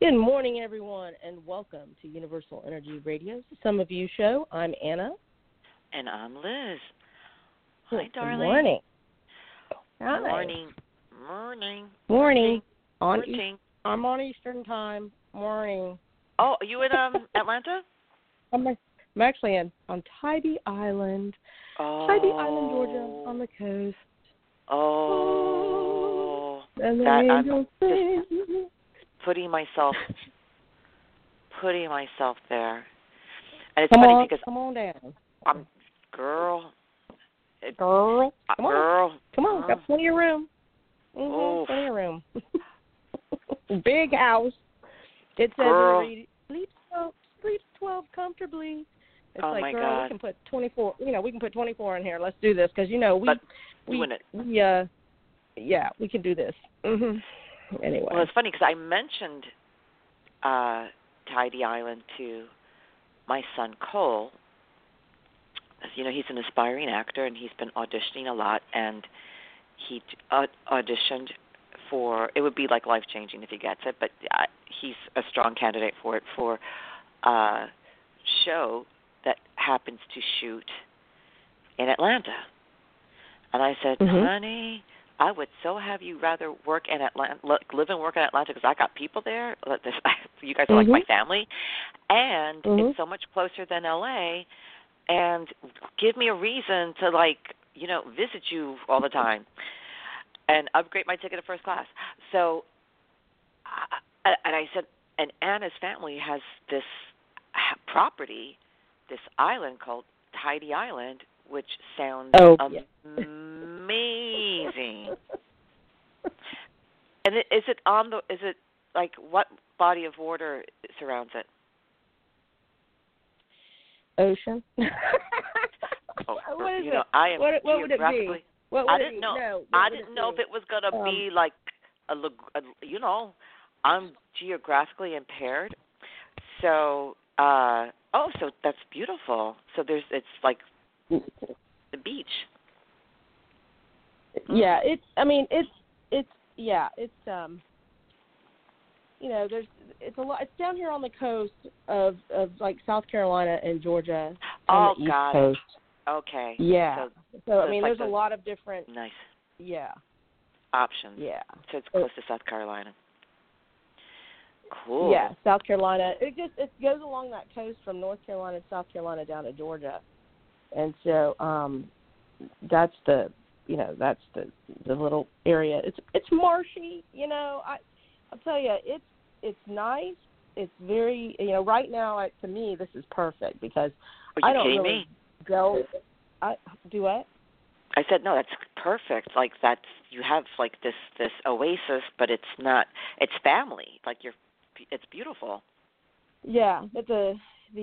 Good morning, everyone, and welcome to Universal Energy Radio's Some of You show. I'm Anna. And I'm Liz. Hi, darling. Good morning. Hi. Morning. I'm on Eastern time. Morning. Oh, are you in Atlanta? I'm actually on Tybee Island. Oh. Tybee Island, Georgia, on the coast. Oh. And the I'm angels sing. just putting myself there. And it's funny because come on down. Girl. Come on. Got plenty of room. Oh. Plenty of room. Big house. It says sleeps 12 comfortably. It's oh like, my girl, God. we can put 24. We can put 24 in here. Let's do this because we can do this. Anyway. Well, it's funny because I mentioned Tybee Island to my son Cole. As you know, he's an aspiring actor and he's been auditioning a lot, and he auditioned for, it would be like life-changing if he gets it, but he's a strong candidate for it, for a show that happens to shoot in Atlanta. And I said, honey, I would so have you rather work in Atlanta, live and work in Atlanta, because I got people there. You guys are like my family. And it's so much closer than L.A., and give me a reason to, visit you all the time and upgrade my ticket to first class. So, and I said, and Anna's family has this property, this island called Tybee Island, which sounds amazing. And is it what body of water surrounds it? Ocean. What is it? I am what would it be? I didn't know. I didn't know if it was going to be like I'm geographically impaired. So, so that's beautiful. So it's like the beach. Yeah, it's a lot. It's down here on the coast of like South Carolina and Georgia on the East Coast. Okay. Yeah. So there's a lot of different options. Yeah. So it's close to South Carolina. Cool. Yeah, South Carolina. It goes along that coast from North Carolina to South Carolina down to Georgia, and so that's the little area. It's marshy. I'll tell you, it's nice. It's very, right now, to me, this is perfect because I don't really go. Do what? I said, no, that's perfect. Like you have like this oasis, but it's not. It's family. It's beautiful. Yeah, but the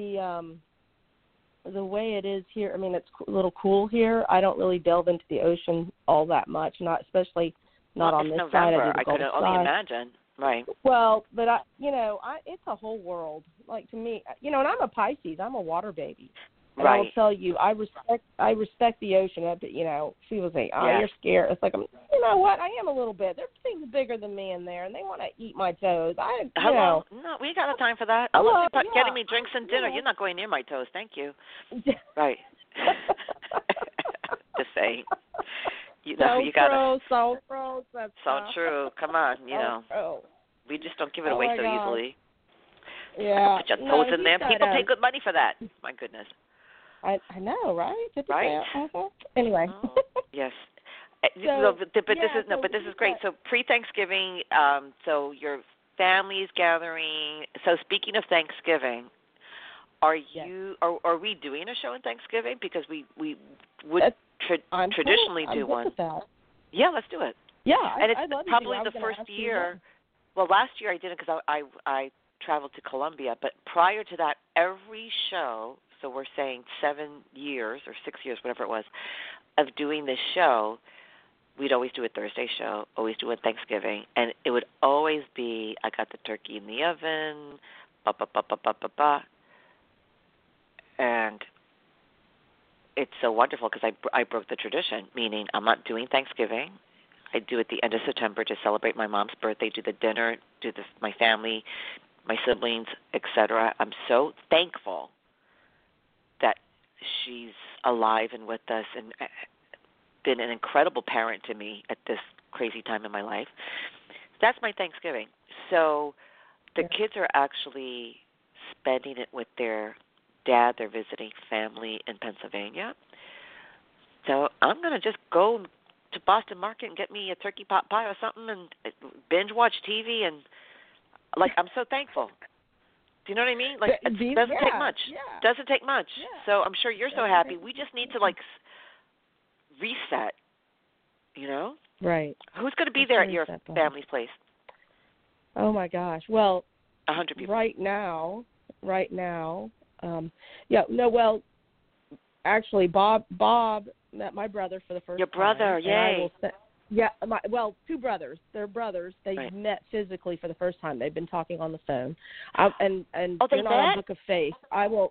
way it is here, it's a little cool here. I don't really delve into the ocean all that much, especially not on this side of the Gulf side. I could only imagine. Right. Well, but it's a whole world. Like to me, and I'm a Pisces. I'm a water baby. And right. I will tell you, I respect the ocean. People say, you're scared. It's like, you know what? I am a little bit. There's things bigger than me in there, and they want to eat my toes. Hello? No, we ain't got no time for that. Unless you're getting me drinks and dinner, you're not going near my toes. Thank you. Right. Just saying. You gotta. So true. Come on, we just don't give it away so easily. Yeah. Put your toes in there. People pay good money for that. My goodness. I know, right? Right. Anyway. Yes. This is great. So pre-Thanksgiving, so your family's gathering. So speaking of Thanksgiving, are we doing a show in Thanksgiving? Because we would traditionally do one. Yeah, let's do it. Yeah, and it's I'd love probably to. the first year. Well, last year I didn't because I traveled to Colombia, but prior to that, every show. So we're saying 7 years or 6 years, whatever it was, of doing this show. We'd always do a Thursday show, always do a Thanksgiving, and it would always be, I got the turkey in the oven, and it's so wonderful because I broke the tradition, meaning I'm not doing Thanksgiving. I do it the end of September to celebrate my mom's birthday, do the dinner, my family my siblings, etc. I'm so thankful that she's alive and with us and been an incredible parent to me at this crazy time in my life. That's my Thanksgiving. So the kids are actually spending it with their dad. They're visiting family in Pennsylvania. So I'm going to just go to Boston Market and get me a turkey pot pie or something and binge watch TV. And, like, I'm so thankful. Do you know what I mean? Like, it doesn't take much. Yeah. Doesn't take much. Yeah. So I'm sure you're so happy. We just need to, like, reset, you know? Right. Who's going to be there at your family's place? Oh, my gosh. Well, 100 people. Right now, actually, Bob met my brother for the first time. Your brother, yay. Two brothers. They're brothers. They met physically for the first time. They've been talking on the phone. And they're not on Book of Faith. I will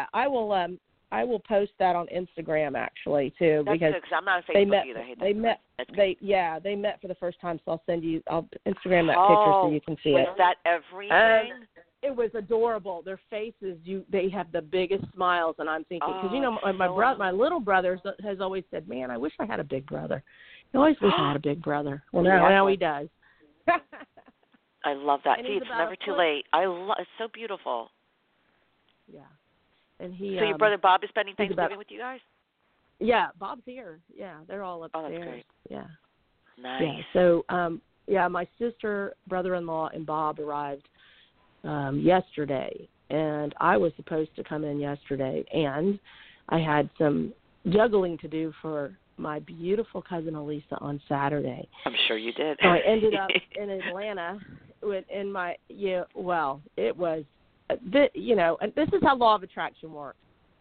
post that on Instagram actually too. That's because good, 'cause I'm not on Facebook either. They met for the first time, so I'll Instagram that picture so you can see it. Was that everything? It was adorable. Their faces, they have the biggest smiles, and I'm thinking, because my little brother has always said, "Man, I wish I had a big brother." He always wished I had a big brother. Well, now he does. I love that. See, it's never too late. It's so beautiful. Yeah, and he. So your brother Bob is spending Thanksgiving with you guys? Yeah, Bob's here. Yeah, they're all upstairs. Oh, that's great. Yeah. Nice. Yeah. So, my sister, brother-in-law, and Bob arrived yesterday, and I was supposed to come in yesterday, and I had some juggling to do for my beautiful cousin Elisa on Saturday. I'm sure you did. So I ended up in Atlanta it was, and this is how law of attraction works.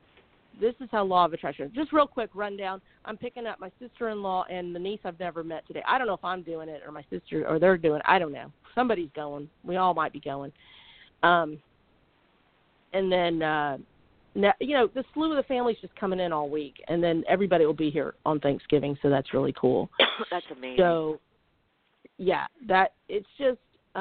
Just real quick rundown. I'm picking up my sister-in-law and the niece I've never met today. I don't know if I'm doing it or my sister or they're doing it. I don't know. Somebody's going. We all might be going. And then, the slew of the family's just coming in all week, and then everybody will be here on Thanksgiving, so that's really cool. That's amazing. So, yeah, it's just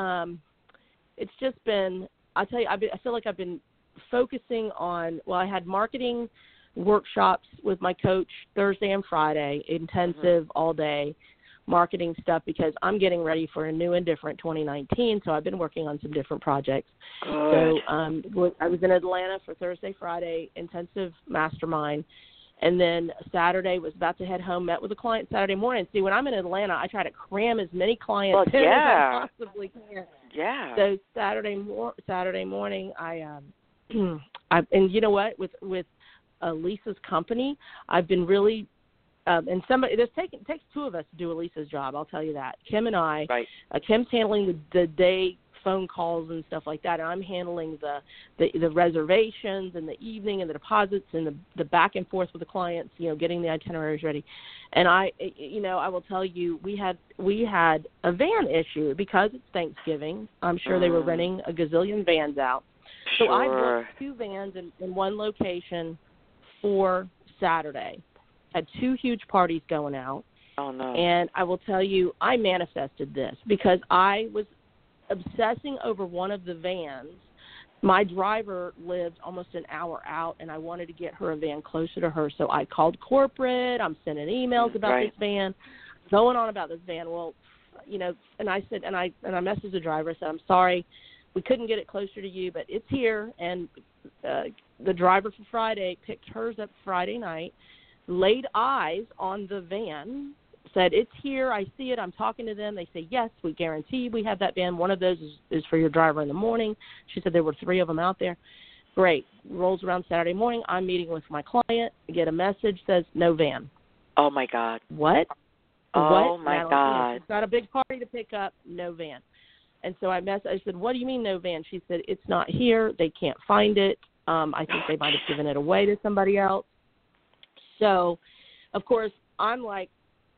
been, I'll tell you, I feel like I've been focusing on, I had marketing workshops with my coach Thursday and Friday, intensive all day marketing stuff, because I'm getting ready for a new and different 2019, so I've been working on some different projects. Good. So I was in Atlanta for Thursday, Friday, intensive mastermind, and then Saturday was about to head home, met with a client Saturday morning. See, when I'm in Atlanta, I try to cram as many clients in as I possibly can. Yeah. So Saturday morning, and you know what, with Lisa's company, I've been really and somebody it takes two of us to do Lisa's job. I'll tell you that. Kim and I. Right. Kim's handling the day phone calls and stuff like that, and I'm handling the reservations and the evening and the deposits and the back and forth with the clients. Getting the itineraries ready. And I will tell you, we had a van issue because it's Thanksgiving. I'm sure they were renting a gazillion vans out. So I booked 2 vans in one location for Saturday. Had 2 huge parties going out. Oh, no. And I will tell you, I manifested this because I was obsessing over one of the vans. My driver lived almost an hour out, and I wanted to get her a van closer to her. So I called corporate. I'm sending emails about this van, going on about this van. Well, and I said, and I messaged the driver. I said, I'm sorry, we couldn't get it closer to you, but it's here. And the driver for Friday picked hers up Friday night, laid eyes on the van, said, it's here, I see it, I'm talking to them. They say, yes, we guarantee we have that van. One of those is for your driver in the morning. She said there were 3 of them out there. Great. Rolls around Saturday morning. I'm meeting with my client. Get a message, says no van. Oh, my God. What? Oh, my God. She's got a big party to pick up, no van. And so I said, what do you mean no van? She said, it's not here. They can't find it. I think they might have given it away to somebody else. So, of course, I'm like,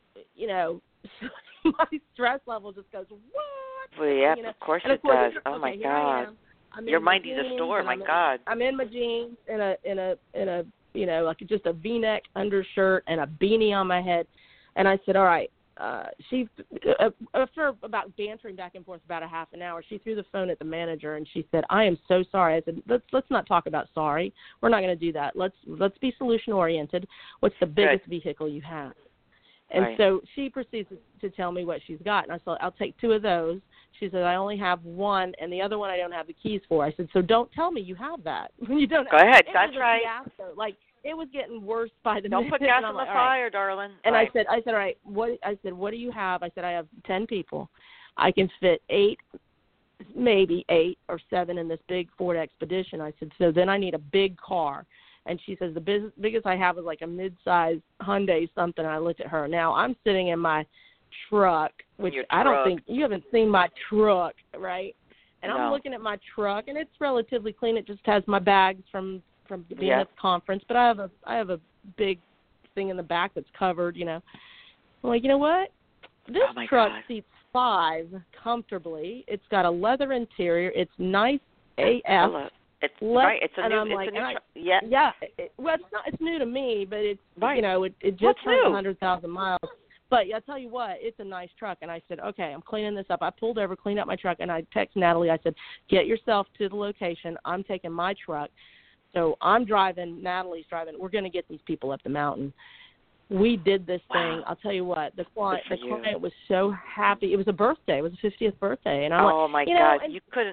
my stress level just goes, what? Well, yeah, of course it does. Oh, my God. Your mind needs a store, my God. I'm in my jeans in a like just a V-neck undershirt and a beanie on my head. And I said, all right, she after about bantering back and forth about a half an hour, she threw the phone at the manager and she said, "I am so sorry." I said, "Let's not talk about sorry. We're not going to do that. Let's be solution oriented. What's the biggest vehicle you have?" And so she proceeds to tell me what she's got, and I said, "I'll take 2 of those." She said, "I only have 1, and the other one I don't have the keys for." I said, "So don't tell me you have that when you don't." Go ahead. It That's was a right. fiasco. Like, it was getting worse by the Don't minute. put gas on the like, fire, right. darling. And right. I said, all right, what do you have? I said, I have 10 people. I can fit 8, maybe 8 or 7 in this big Ford Expedition. I said, so then I need a big car. And she says, the biggest I have is like a mid-size Hyundai something. And I looked at her. Now, I'm sitting in my truck, which I don't think, you haven't seen my truck, right? And I'm looking at my truck, and it's relatively clean. It just has my bags from being at the conference, but I have a big thing in the back that's covered, you know. I'm like, you know what? This truck seats 5 comfortably. It's got a leather interior. It's nice AF. It's right. It's a and new. I'm it's like, a new. Yeah. Well, it's not. It's new to me, but it's you know, it just has 100,000 miles. But I tell you what, it's a nice truck. And I said, okay, I'm cleaning this up. I pulled over, cleaned up my truck, and I texted Natalie. I said, get yourself to the location. I'm taking my truck. So I'm driving. Natalie's driving. We're going to get these people up the mountain. We did this thing. I'll tell you what, the client was so happy. It was a birthday. It was a 50th birthday. And I'm my God. You couldn't,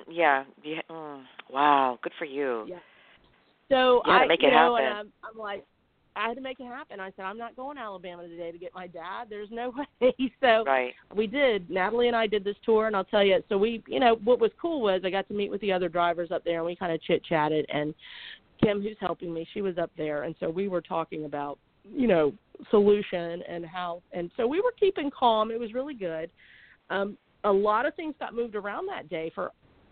wow, good for you. Yeah. So you had to make it happen. And I'm like, I had to make it happen. I said, I'm not going to Alabama today to get my dad. There's no way. So we did. Natalie and I did this tour, and I'll tell you, so we, you know, what was cool was I got to meet with the other drivers up there, and we kind of chit-chatted, and Kim, who's helping me, she was up there, and so we were talking about, you know, solution and how, and so we were keeping calm. It was really good. A lot of things got moved around that day for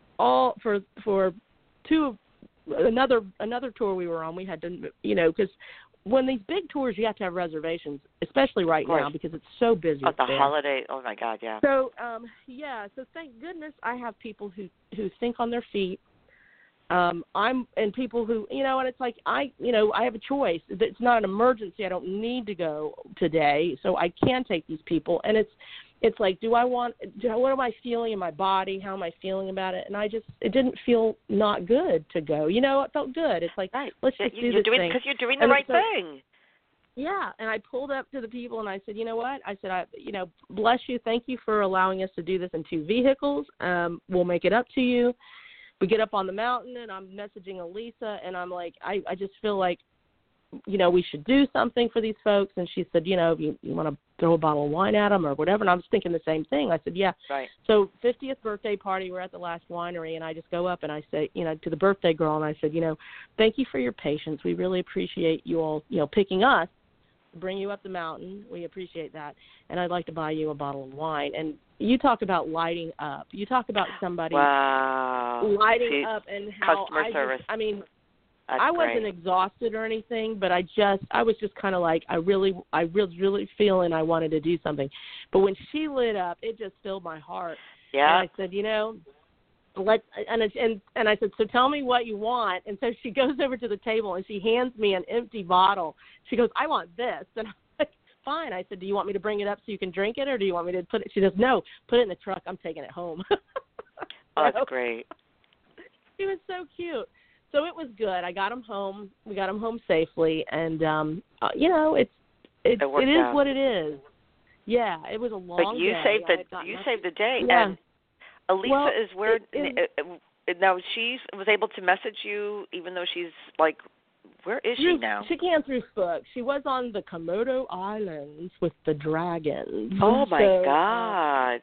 another tour we were on. We had to, you know, because when these big tours, you have to have reservations, especially right now because it's so busy. Oh, the holiday. Oh, my God, yeah. So, so thank goodness I have people who think on their feet. And people who, you know, and it's like I have a choice. It's not an emergency. I don't need to go today, so I can take these people. And it's like, what am I feeling in my body? How am I feeling about it? And it didn't feel not good to go. You know, it felt good. It's like, let's just do this thing. Because you're doing the right thing. Yeah, and I pulled up to the people and I said, you know what? I said, bless you. Thank you for allowing us to do this in 2 vehicles. We'll make it up to you. We get up on the mountain, and I'm messaging Elisa, and I'm like, I just feel like, you know, we should do something for these folks. And she said, you know, you want to throw a bottle of wine at them or whatever. And I was thinking the same thing. I said, yeah. Right. So 50th birthday party, we're at the last winery, and I just go up and I say, you know, to the birthday girl, and I said, you know, thank you for your patience. We really appreciate you all, you know, picking us to bring you up the mountain. We appreciate that. And I'd like to buy you a bottle of wine. And you talk about lighting up. You talk about somebody lighting up and how customer service. I wasn't exhausted or anything, but I was just kind of like, I really feeling I wanted to do something. But when she lit up, it just filled my heart. Yeah. And I said, you know, and I said, so tell me what you want. And so she goes over to the table and she hands me an empty bottle. She goes, I want this. And I'm like, fine. I said, do you want me to bring it up so you can drink it, or do you want me to put it? She goes, no, put it in the truck. I'm taking it home. Oh, that's great. She was so cute. So it was good. I got him home. We got him home safely, and you know, it is out. what it is. Yeah, it was a long day. But you saved the day. Yeah. And Elisa is where now she was able to message you, even though she's like, where is she now? She can't through Facebook. She was on the Komodo Islands with the dragons. Oh my God.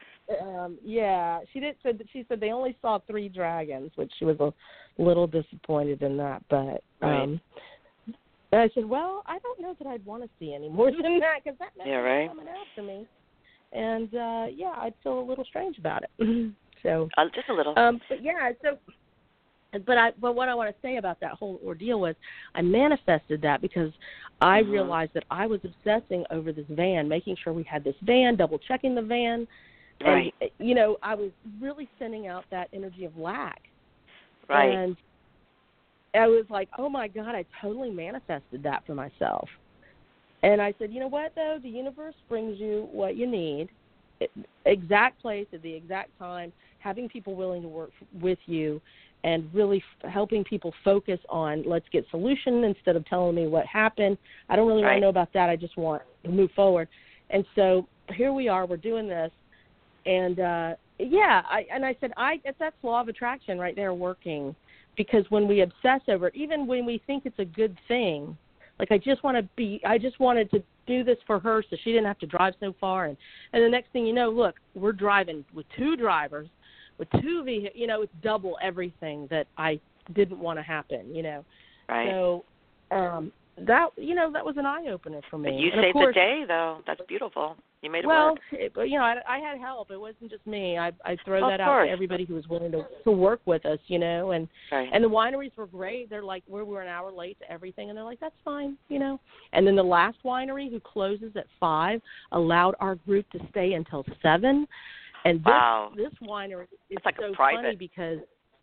Yeah, she said they only saw 3 dragons, which she was a little disappointed in that. But and I said, well, I don't know that I'd want to see any more than that, because that meant coming after me. And I'd feel a little strange about it. So just a little. But yeah, so. But what I want to say about that whole ordeal was I manifested that because I realized that I was obsessing over this van, making sure we had this van, double checking the van. Right. And, you know, I was really sending out that energy of lack. Right. And I was like, oh, my God, I totally manifested that for myself. And I said, you know what, though? The universe brings you what you need, exact place at the exact time, having people willing to work with you, and really helping people focus on let's get solution instead of telling me what happened. I don't really want to know about that. I just want to move forward. And so here we are. We're doing this. And, I said, that's law of attraction right there working, because when we obsess over it, even when we think it's a good thing, like I just wanted to do this for her so she didn't have to drive so far. And the next thing you know, look, we're driving with 2 drivers, with 2 vehicles, it's double everything that I didn't want to happen, Right. So that was an eye-opener for me. But you and saved of course, the day, though. That's beautiful. You made it work. Well, I had help. It wasn't just me. I throw that of out course. to everybody who was willing to work with us, and Right. and the wineries were great. They're like, we were an hour late to everything, and they're like, that's fine, And then the last winery, who closes at 5, allowed our group to stay until 7. And this winery is like so private. funny because,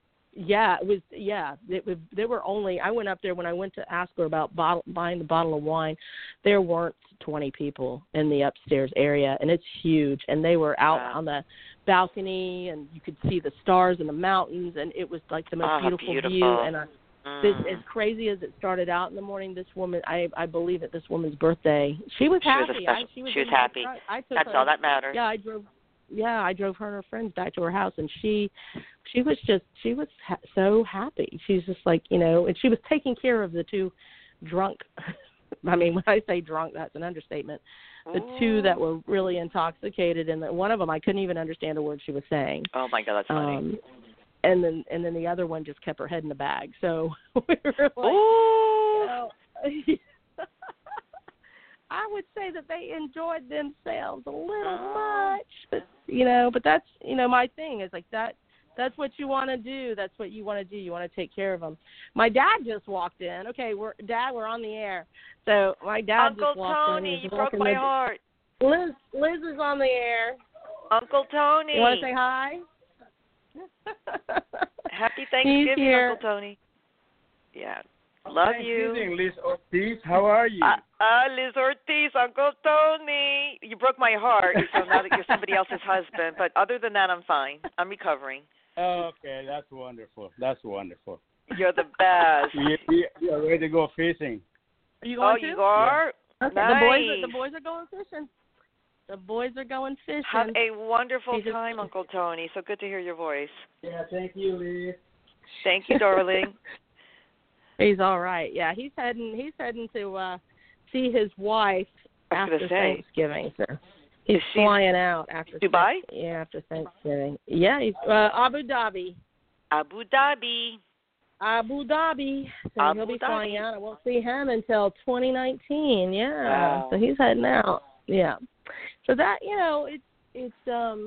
there were only, I went up there when I went to ask her about buying the bottle of wine, there weren't 20 people in the upstairs area, and it's huge. And they were out on the balcony, and you could see the stars and the mountains, and it was like the most beautiful view. And as crazy as it started out in the morning, this woman, I believe at this woman's birthday, she was happy. She was happy. That's all that matters. Yeah, I drove her and her friends back to her house, and she was so happy. She's just like, and she was taking care of the 2 drunk. I mean, when I say drunk, that's an understatement. The 2 that were really intoxicated, and one of them I couldn't even understand a word she was saying. Oh my God, that's funny. And then the other one just kept her head in the bag. So we were like, I would say that they enjoyed themselves a little much, but that's my thing is like that. That's what you want to do. That's what you want to do. You want to take care of them. My dad just walked in. Okay, we're on the air. So my dad just walked in. Uncle Tony, you broke my heart. Liz is on the air. Uncle Tony. You want to say hi? Happy Thanksgiving, Uncle Tony. Yeah. Love you. Liz Ortiz. How are you? Liz Ortiz, Uncle Tony. You broke my heart. So now that you're somebody else's husband. But other than that, I'm fine. I'm recovering. Okay, that's wonderful. You're the best. You're ready to go fishing. Are you going to? You are? Yeah. Okay. Nice. The boys are going fishing. The boys are going fishing. Have a wonderful time, Uncle Tony. So good to hear your voice. Yeah, thank you, Liz. Thank you, darling. He's all right. Yeah, he's heading to see his wife after Thanksgiving. So he's flying out after Dubai. After Thanksgiving. Yeah, he's Abu Dhabi. So he'll be flying out. I won't see him until 2019. Yeah. Wow. So he's heading out. Yeah. So that it's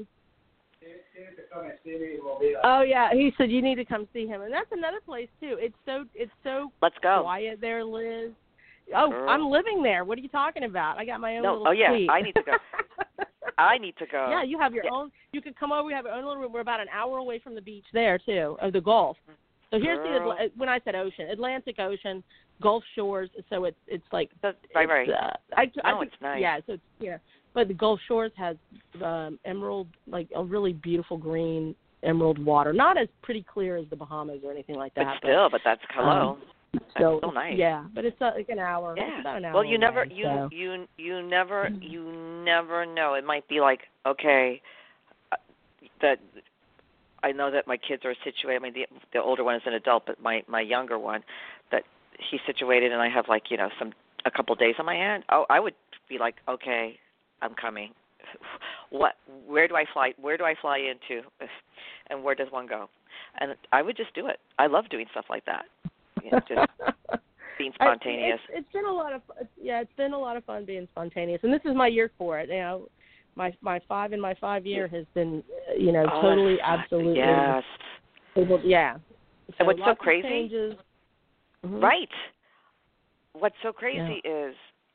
Oh yeah, he said you need to come see him, and that's another place too. It's so Let's go. Quiet there, Liz. Oh, girl. I'm living there. What are you talking about? I got my own little suite. I need to go. I need to go. Yeah, you have your own. You could come over. We have our own little room. We're about an hour away from the beach there too, of the Gulf. So here's when I said ocean, Atlantic Ocean, Gulf Shores. So it's like right. It's nice. Yeah, so it's but the Gulf Shores has emerald, like a really beautiful green emerald water. Not as pretty clear as the Bahamas or anything like that. But that's hello. That's so nice. Yeah, but it's like an hour. Yeah. It's about an hour. Well, you never, away, you never know. It might be like, okay, that I know that my kids are situated. I mean, the older one is an adult, but my younger one, that he's situated, and I have like a couple days on my hand. Oh, I would be like, okay, I'm coming. Where do I fly? Where do I fly into? And where does one go? And I would just do it. I love doing stuff like that. Just being spontaneous. It's been a lot of it's been a lot of fun being spontaneous, and this is my year for it. My 5 year has been totally absolutely yes. Yeah. So and what's so crazy? Mm-hmm. Right. What's so crazy is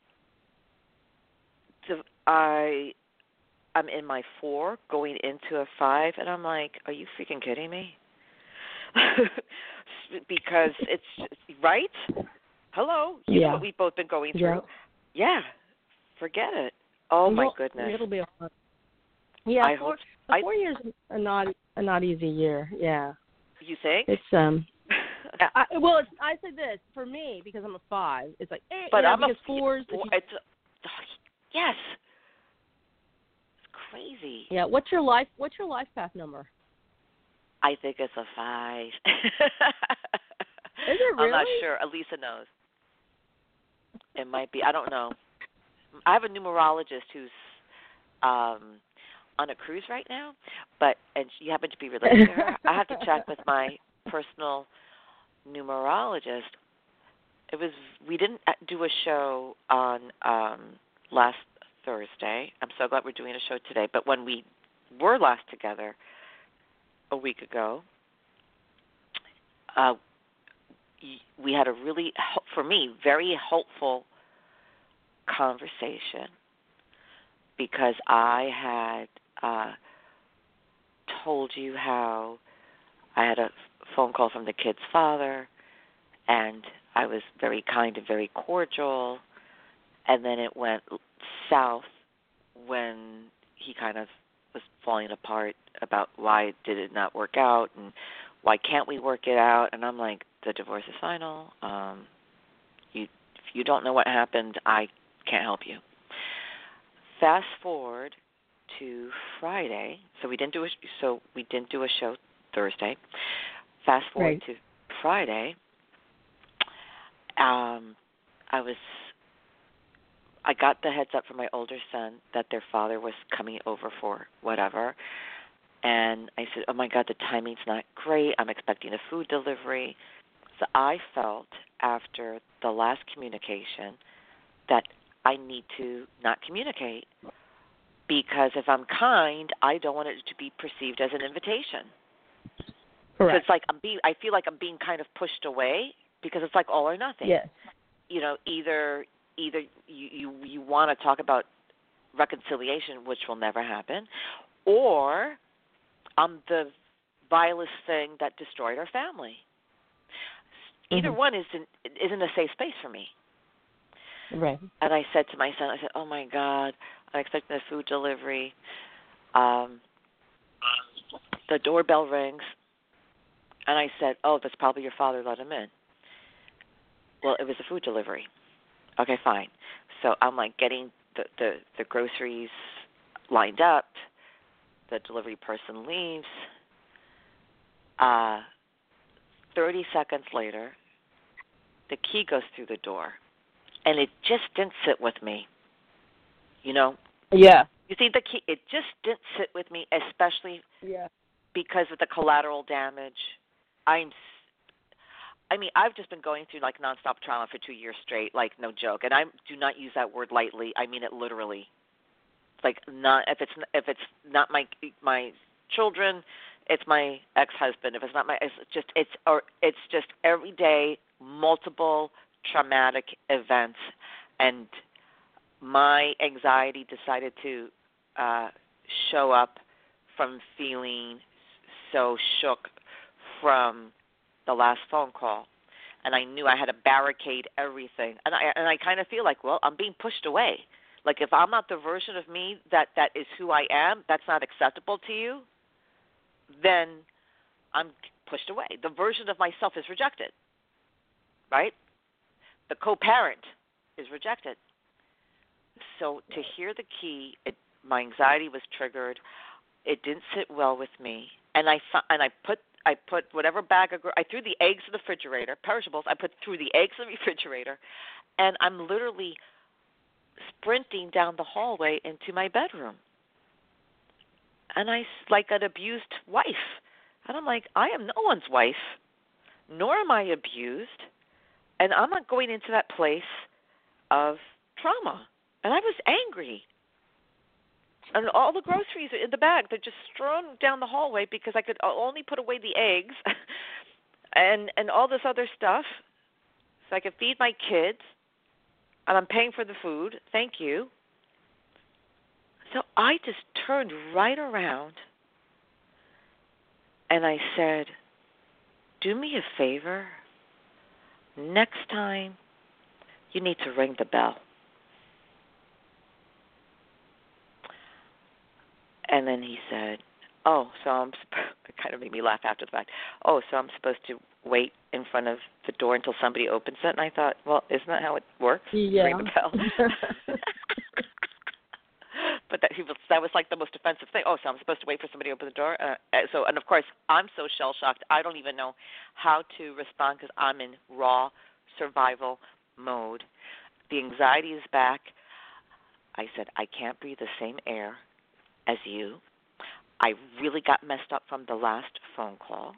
I'm in my 4 going into a 5, and I'm like, are you freaking kidding me? Because it's right. Hello, you know what we've both been going through. Yeah, forget it. Oh my Well, goodness. It'll be a fun. Yeah, I hope. 4 years are not easy year. Yeah. You think? It's I say this for me because I'm a 5. It's like, but I'm because a 4s. Yes. It's crazy. Yeah. What's your life path number? I think it's a 5. Is it really? I'm not sure. Elisa knows. It might be. I don't know. I have a numerologist who's on a cruise right now, and she happens to be related to her. I have to check with my personal numerologist. We didn't do a show on last Thursday. I'm so glad we're doing a show today. But when we were last together a week ago, we had a really, for me, very helpful conversation because I had told you how I had a phone call from the kid's father, and I was very kind and very cordial, and then it went south when he kind of was falling apart about why did it not work out and why can't we work it out, and I'm like, the divorce is final. If you don't know what happened, I can't help you. Fast forward to Friday. So we didn't do a show Thursday. Fast forward to Friday. I got the heads up from my older son that their father was coming over for whatever. And I said, oh, my God, the timing's not great. I'm expecting a food delivery. So I felt after the last communication that I need to not communicate because if I'm kind, I don't want it to be perceived as an invitation. Correct. So it's like I feel like I'm being kind of pushed away because it's like all or nothing. Yes. Either you want to talk about reconciliation, which will never happen, or I'm the vilest thing that destroyed our family. Either one isn't a safe space for me. Right. And I said to my son, oh, my God, I'm expecting a food delivery. The doorbell rings. And I said, oh, that's probably your father, let him in. Well, it was a food delivery. Okay, fine. So I'm like getting the groceries lined up. The delivery person leaves. 30 seconds later, the key goes through the door. And it just didn't sit with me. Yeah. You see, the key, it just didn't sit with me, especially because of the collateral damage. I've just been going through like nonstop trauma for 2 years straight, like no joke. And I do not use that word lightly. I mean it literally. Like not if it's not my children, it's my ex-husband. If it's not it's just every day multiple traumatic events, and my anxiety decided to show up from feeling so shook from the last phone call, and I knew I had to barricade everything, and I kind of feel like, well, I'm being pushed away. Like if I'm not the version of me that is who I am, that's not acceptable to you, then I'm pushed away. The version of myself is rejected, right? The co-parent is rejected. So to hear the key, my anxiety was triggered. It didn't sit well with me, and I put whatever bag I threw the eggs in the refrigerator, perishables. I threw the eggs in the refrigerator, and I'm literally sprinting down the hallway into my bedroom. And I like an abused wife, and I'm like, I am no one's wife, nor am I abused. And I'm not going into that place of trauma. And I was angry. And all the groceries in the bag, they're just strewn down the hallway because I could only put away the eggs and all this other stuff so I could feed my kids. And I'm paying for the food. Thank you. So I just turned right around and I said, do me a favor. Next time, you need to ring the bell. And then he said, "Oh, so it kind of made me laugh after the fact. Oh, so I'm supposed to wait in front of the door until somebody opens it?" And I thought, well, isn't that how it works? Yeah. Ring the bell. But that was like the most offensive thing. Oh, so I'm supposed to wait for somebody to open the door? And of course, I'm so shell-shocked, I don't even know how to respond because I'm in raw survival mode. The anxiety is back. I said, I can't breathe the same air as you. I really got messed up from the last phone call.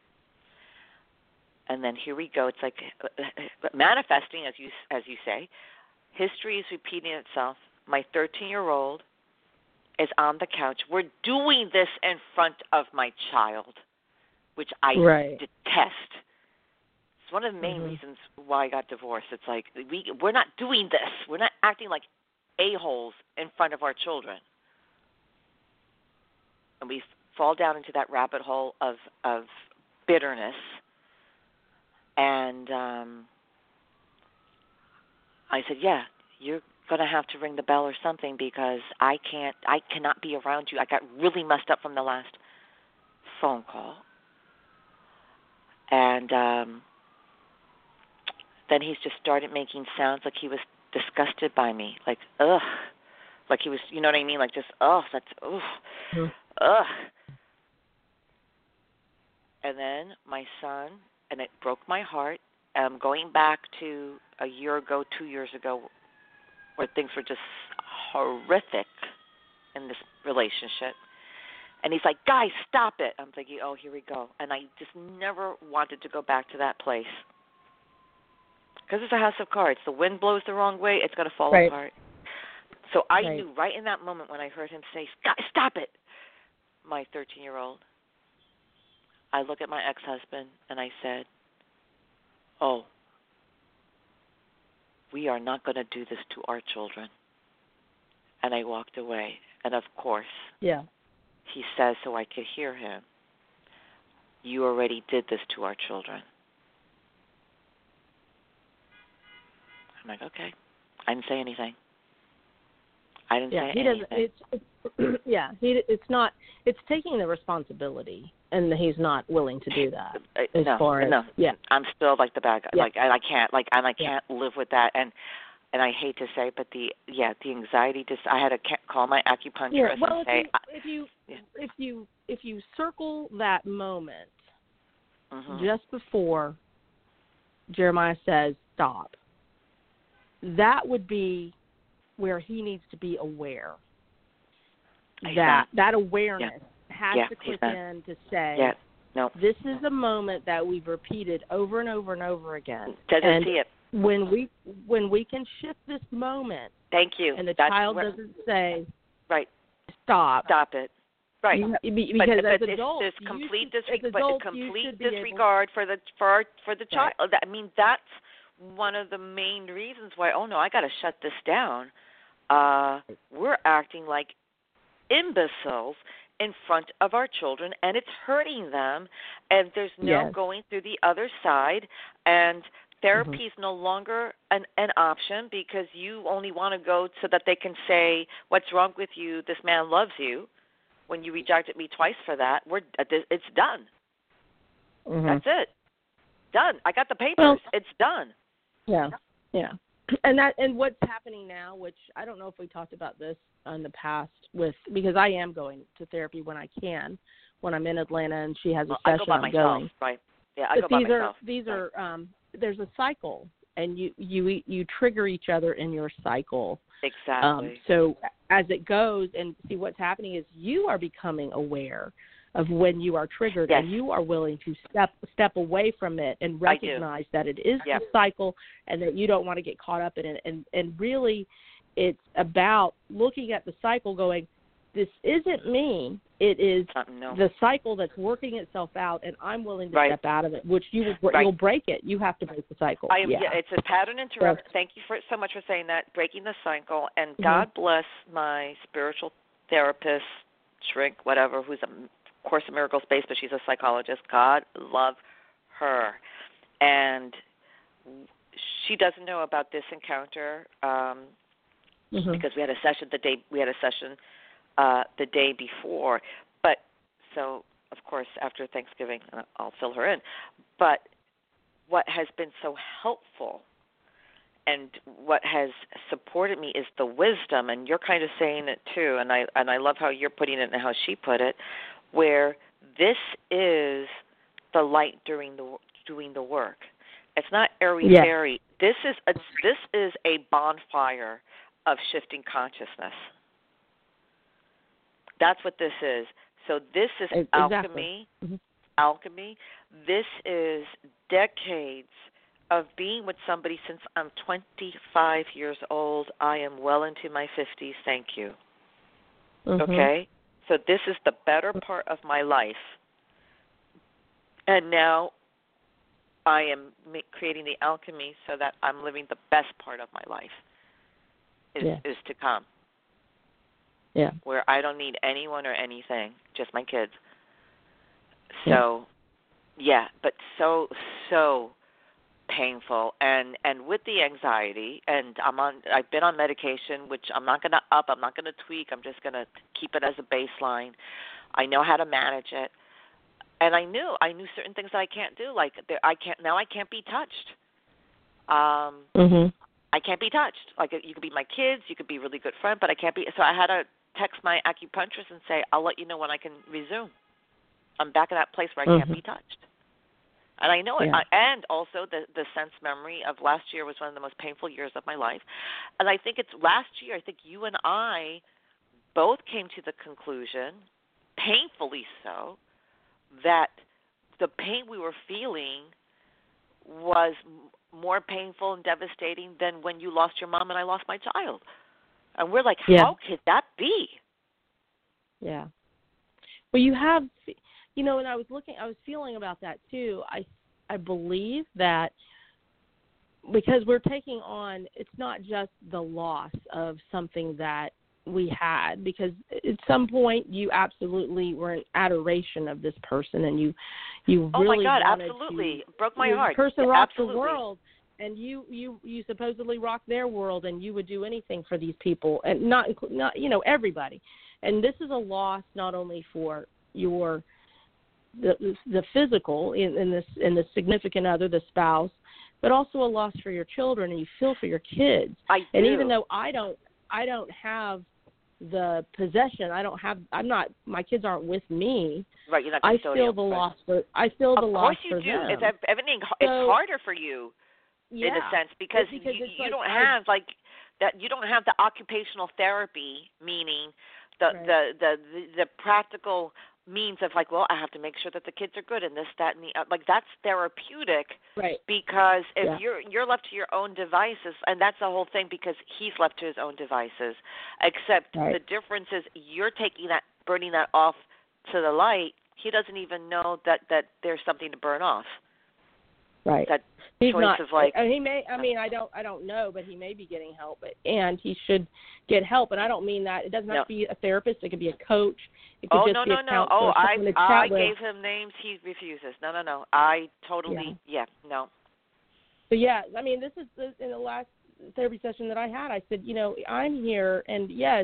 And then here we go. It's like manifesting, as you say. History is repeating itself. My 13-year-old is on the couch. We're doing this in front of my child, which I detest. It's one of the main reasons why I got divorced. It's like we're not doing this. We're not acting like a-holes in front of our children. And we fall down into that rabbit hole of bitterness. And I said, yeah, you're going to have to ring the bell or something because I cannot be around you. I got really messed up from the last phone call. And then he's just started making sounds like he was disgusted by me, like, ugh. Like he was, you know what I mean? Like just, ugh, that's, ugh, ugh. And then my son, and it broke my heart, going back to a year ago, 2 years ago, where things were just horrific in this relationship. And he's like, guys, stop it. I'm thinking, oh, here we go. And I just never wanted to go back to that place. Because it's a house of cards. The wind blows the wrong way, it's going to fall apart. So I knew right in that moment when I heard him say, stop it, my 13-year-old, I look at my ex-husband and I said, oh, we are not going to do this to our children. And I walked away. And of course, he says, so I could hear him, you already did this to our children. I'm like, okay. I didn't say anything. I didn't say anything. It's not. It's taking the responsibility, and he's not willing to do that. I'm still like the bad guy. Yeah. I can't live with that. And I hate to say, but the anxiety. I had to call my acupuncturist and say, if you circle that moment just before Jeremiah says stop, that would be where he needs to be aware. That awareness has to click in to say, this is a moment that we've repeated over and over and over again. Doesn't see it. When we can shift this moment, thank you, and the child doesn't say, stop it. Right, because as adults, this complete disregard for the child. I mean, that's one of the main reasons why. Oh no, I got to shut this down. We're acting like imbeciles in front of our children, and it's hurting them. And there's no going through the other side. And therapy is no longer an option because you only want to go so that they can say, "What's wrong with you? This man loves you." When you rejected me twice for that, it's done. That's it. Done. I got the papers. Well, it's done. Yeah. And what's happening now, which I don't know if we talked about this in the past because I am going to therapy when I can, when I'm in Atlanta and she has a session. I go by myself, right? Yeah, I go by myself. These are there's a cycle, and you trigger each other in your cycle. Exactly. So as it goes, and see what's happening is you are becoming aware of when you are triggered, and you are willing to step away from it and recognize that it is a cycle, and that you don't want to get caught up in it. And really, it's about looking at the cycle, going, "This isn't me. It is the cycle that's working itself out, and I'm willing to step out of it." Which you'll break it. You have to break the cycle. It's a pattern interrupt. Thank you so much for saying that. Breaking the cycle, and God bless my spiritual therapist, shrink, whatever, who's a Course in Miracles based, but she's a psychologist. God love her, and she doesn't know about this encounter because we had a session the day before. But so, of course, after Thanksgiving, I'll fill her in. But what has been so helpful and what has supported me is the wisdom, and you're kind of saying it too, and I love how you're putting it and how she put it, where this is the light doing the work. It's not airy-fairy. This is a bonfire of shifting consciousness. That's what this is. So this is alchemy. Mm-hmm. Alchemy. This is decades of being with somebody since I'm 25 years old. I am well into my 50s. Thank you. Mm-hmm. Okay? So this is the better part of my life. And now I am creating the alchemy so that I'm living the best part of my life is to come. Yeah. Where I don't need anyone or anything, just my kids. So, but so painful, and with the anxiety, and I've been on medication, which I'm not going to I'm not going to tweak. I'm just going to keep it as a baseline. I know how to manage it, and I knew certain things that I can't do, like I can't be touched. I can't be touched. Like, you could be my kids, you could be a really good friend, but I can't be. So I had to text my acupuncturist and say, I'll let you know when I can resume. I'm back in that place where I can't be touched. And I know it. And also the sense memory of last year was one of the most painful years of my life. And I think it's last year, I think you and I both came to the conclusion, painfully so, that the pain we were feeling was more painful and devastating than when you lost your mom and I lost my child. And we're like, how could that be? Yeah. Well, you have, and I was feeling about that too. I believe that because we're taking on, it's not just the loss of something that we had, because at some point you absolutely were in adoration of this person, and you really oh my God, wanted absolutely to, broke my heart. The person rocked absolutely. The world, and you supposedly rocked their world, and you would do anything for these people, and not everybody. And this is a loss not only for the physical in the significant other, the spouse, but also a loss for your children, and you feel for your kids. I do. And even though I don't have the possession, my kids aren't with me. Right, you're not I custodial. feel the loss for loss for them. Of course you do. It's harder for you in a sense because you don't have like that. You don't have the occupational therapy, meaning the practical means of like, well, I have to make sure that the kids are good and this, that, and the like. That's therapeutic, right? Because if you're left to your own devices, and that's the whole thing. Because he's left to his own devices. Except the difference is you're taking that, burning that off to the light. He doesn't even know that there's something to burn off. Right. That he's choice not, of like he may. I mean, I don't know, but he may be getting help, and he should get help. And I don't mean that it doesn't have to be a therapist. It could be a coach. It could just be a counselor. Oh, I gave him names. He refuses. No. I totally no. So I mean, this is in the last therapy session that I had. I said, I'm here, and yes,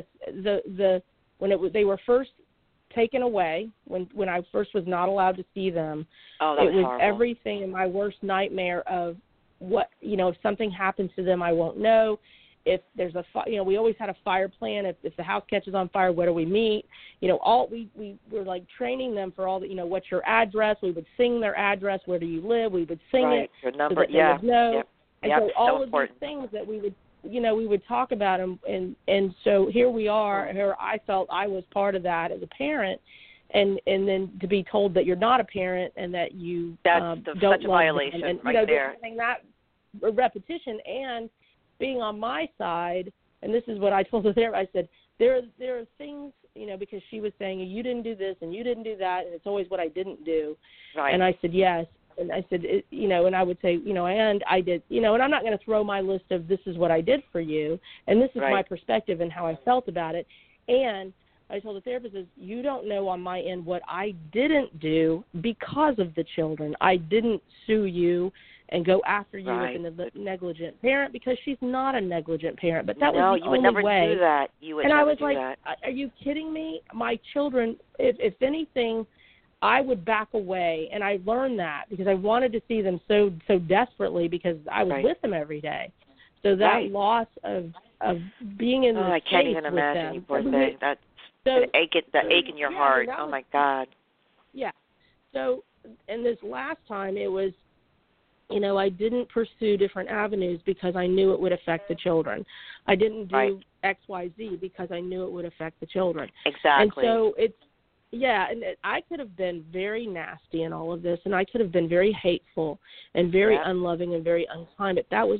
they were first taken away, when I first was not allowed to see them. Oh, that was horrible. Everything in my worst nightmare of what, if something happens to them, I won't know. If there's we always had a fire plan. If the house catches on fire, where do we meet? We were like training them for all the, what's your address? We would sing their address. Where do you live? We would sing it. Your number, so that they would know. Yep. And so all of important. these things that we would, we would talk about them, and so here we are. Here I felt I was part of that as a parent, and then to be told that you're not a parent and that you don't such a love violation them, and right there. Having that repetition and being on my side, and this is what I told her there. I said there are things, because she was saying you didn't do this and you didn't do that, and it's always what I didn't do. Right. And I said yes. And I said, and I would say, and I did, and I'm not going to throw my list of this is what I did for you, and this is my perspective and how I felt about it. And I told the therapist, you don't know on my end what I didn't do because of the children. I didn't sue you and go after you Right. with a negligent parent, because she's not a negligent parent. But that no, was the you would only never way. do that. You would and never I was do like, that. are you kidding me? My children, if anything, I would back away, and I learned that because I wanted to see them so desperately, because I was Right. with them every day. So that Right. loss of being in the I can't even with imagine, them. you poor thing. That's the ache in your heart. Oh my God. Yeah. So, and this last time it was, I didn't pursue different avenues because I knew it would affect the children. I didn't do X, Y, Z because I knew it would affect the children. Exactly. And so I could have been very nasty in all of this, and I could have been very hateful and very unloving and very unkind, but that's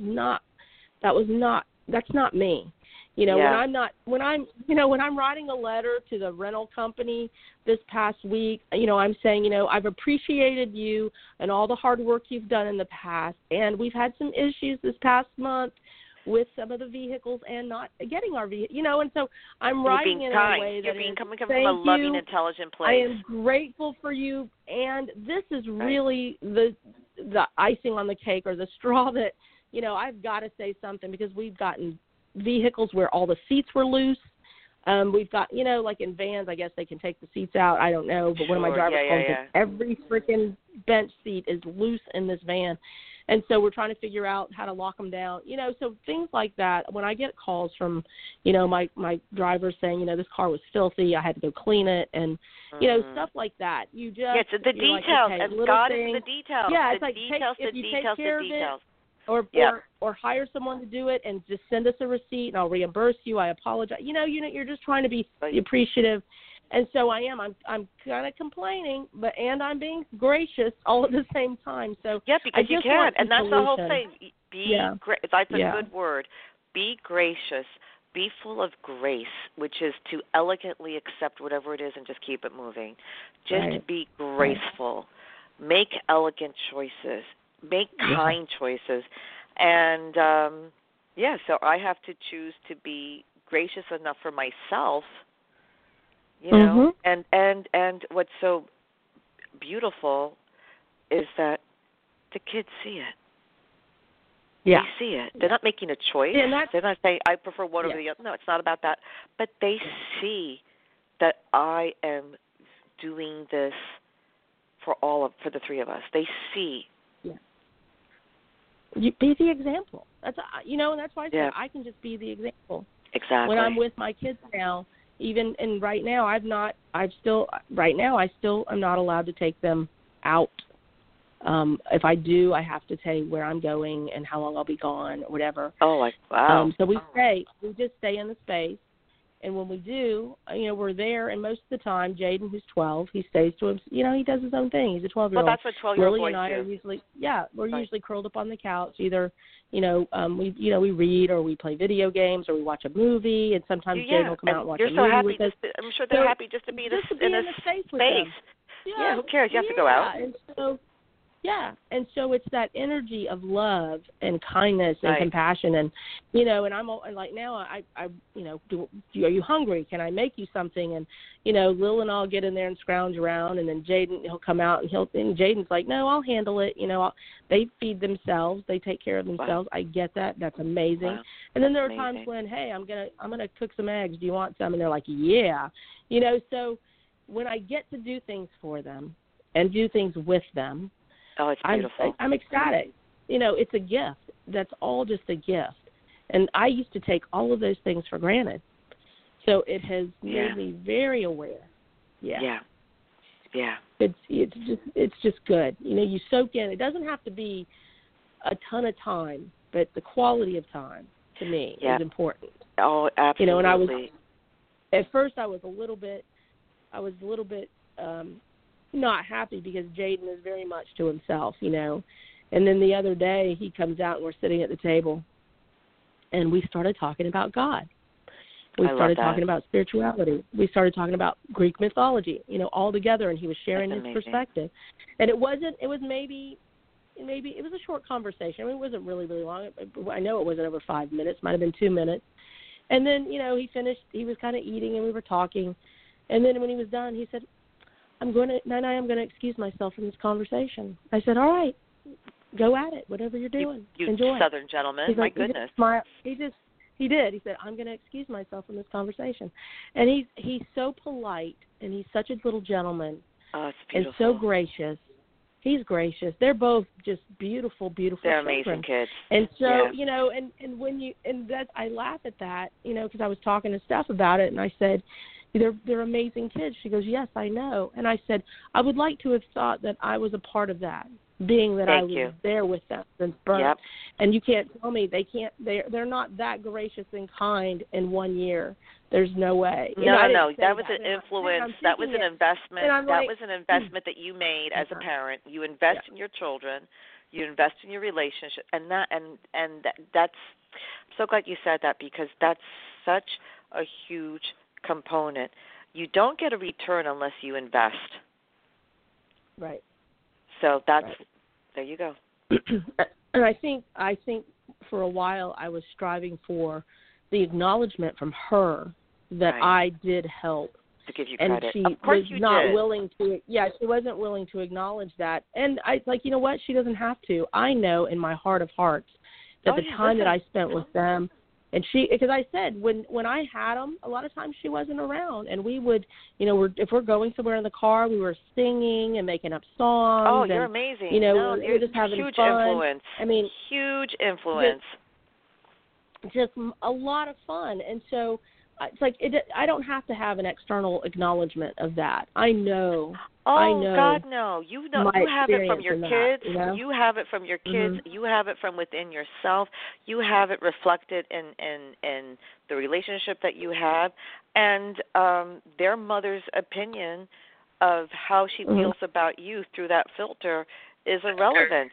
not me. When I'm writing a letter to the rental company this past week, I'm saying, I've appreciated you and all the hard work you've done in the past, and we've had some issues this past month with some of the vehicles and not getting our vehicle, and so I'm writing in kind. a way that You're is, coming from a loving, intelligent place. I am grateful for you, and this is really the icing on the cake, or the straw that, I've got to say something, because we've gotten vehicles where all the seats were loose. We've got, like in vans, I guess they can take the seats out. I don't know, but one of my drivers told me every freaking bench seat is loose in this van. And so we're trying to figure out how to lock them down. So things like that. When I get calls from, my drivers saying, this car was filthy, I had to go clean it, and, stuff like that. You just it's the details, like, okay, and God is in the details. Yeah, the it's like details, if the you details, take care the details. Of it, or hire someone to do it, and just send us a receipt, and I'll reimburse you. I apologize. You're just trying to be appreciative. And so I am. I'm kind of complaining, and I'm being gracious all at the same time. So because you can, and that's the whole thing. That's a good word. Be gracious. Be full of grace, which is to elegantly accept whatever it is and just keep it moving. Just be graceful. Make elegant choices. Make kind choices. And so I have to choose to be gracious enough for myself. And what's so beautiful is that the kids see it. Yeah. They see it. They're not making a choice. They're not saying, I prefer one over the other. No, it's not about that. But they see that I am doing this for the three of us. They see. Yeah. You be the example. That's and that's why I said I can just be the example. Exactly. When I'm with my kids now, and right now I'm not allowed to take them out. If I do, I have to tell you where I'm going and how long I'll be gone or whatever. Oh, wow. So we just stay in the space. And when we do, we're there, and most of the time, Jaden, who's 12, he stays to him. He does his own thing. He's a 12-year-old. Well, that's what 12-year-old boys and I do. are usually, we're usually curled up on the couch. Either, we read, or we play video games, or we watch a movie, and sometimes Jaden will come out and watch a movie with us. I'm sure they're happy just to be in a space. With them. Yeah, who cares? You have to go out. And so it's that energy of love and kindness and compassion, and and I'm like, now I are you hungry? Can I make you something? And Lil and I'll get in there and scrounge around, and then Jaden, he'll come out, and Jaden's like, no, I'll handle it. They feed themselves, they take care of themselves. Wow. I get that. That's amazing. Wow. And then there are times when, hey, I'm gonna cook some eggs. Do you want some? And they're like, yeah. So when I get to do things for them and do things with them, oh, it's beautiful. I'm ecstatic. It's a gift. That's all just a gift. And I used to take all of those things for granted. So it has made me very aware. Yeah. It's just good. You soak in. It doesn't have to be a ton of time, but the quality of time to me is important. Oh, absolutely. And at first I was a little bit not happy, because Jaden is very much to himself, And then the other day he comes out and we're sitting at the table, and we started talking about God. We started talking about spirituality. We started talking about Greek mythology, all together, and he was sharing his perspective. And it was a short conversation. I mean, it wasn't really, really long. I know it wasn't over 5 minutes. Might have been 2 minutes. And then, he finished. He was kind of eating, and we were talking. And then when he was done, he said, I'm going to excuse myself from this conversation. I said, all right, go at it, whatever you're doing. You enjoy. Southern gentleman, He's my like, goodness. He did. He said, I'm going to excuse myself from this conversation. And he's so polite, and he's such a little gentleman. Oh, it's beautiful. And so gracious. He's gracious. They're both just beautiful, beautiful They're children. amazing kids. And so, yeah. you know, and when you, and that, I laugh at that, you know, because I was talking to Steph about it, and I said, they're amazing kids. She goes, yes, I know. And I said, I would like to have thought that I was a part of that, being that I was there with them since birth. Yep. And you can't tell me they're not that gracious and kind in 1 year. There's no way. No. That was an influence. That was an investment. That was an investment that you made as a parent. You invest in your children. You invest in your relationship, and that's. I'm so glad you said that, because that's such a huge component. You don't get a return unless you invest. Right. So that's there you go. And I think for a while I was striving for the acknowledgement from her that I did help. To give you and credit. she of course was you not did. willing to. Yeah, she wasn't willing to acknowledge that. And I you know what? She doesn't have to. I know in my heart of hearts that the time that I spent with them. And because I said, when I had them, a lot of times she wasn't around. And we would, you know, if we're going somewhere in the car, we were singing and making up songs. Oh, you're amazing. You know, you're just having huge fun. Influence. I mean, huge influence. Just a lot of fun. And so it's like I don't have to have an external acknowledgement of that. I know. Oh, I know God, no. You have it from your kids. You know? You have it from your kids. Mm-hmm. You have it from within yourself. You have it reflected in the relationship that you have. And their mother's opinion of how she feels about you through that filter is irrelevant.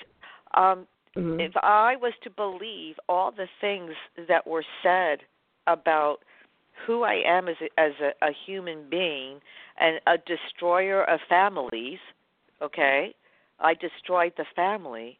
If I was to believe all the things that were said about who I am as a human being and a destroyer of families, okay? I destroyed the family.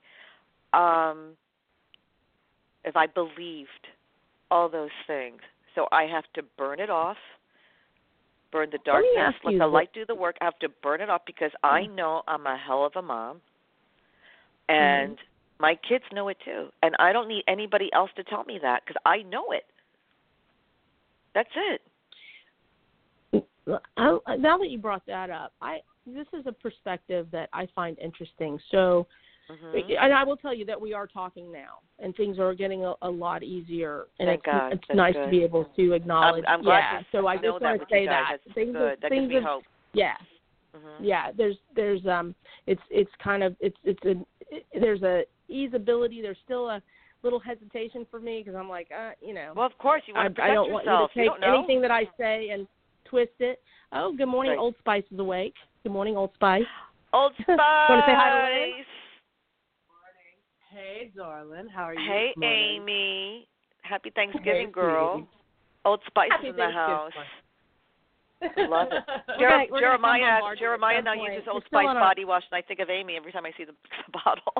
If I believed all those things, so I have to burn it off, burn the darkness, let the light do the work. I have to burn it off because I know I'm a hell of a mom, and my kids know it too. And I don't need anybody else to tell me that because I know it. That's it. Now that you brought that up, this is a perspective that I find interesting. So, and I will tell you that we are talking now, and things are getting a lot easier. And Thank God. It's nice to be able to acknowledge. I'm glad so I just want to say that. That's good. That gives me hope. Yeah. Yeah. There's it's kind of there's a easeability. There's still a little hesitation for me because I'm like, you know. Well, of course you want to protect I don't yourself. want you to take anything that I say and twist it. Oh, good morning, Old Spice is awake. Good morning, Old Spice. Old Spice. Want to say hi to Lynn? Morning. Hey, darling. How are you? Hey, Amy. Happy Thanksgiving, girl. Old Spice is in the house. Love it. Jeremiah now uses Old Spice body wash, and I think of Amy every time I see the bottle.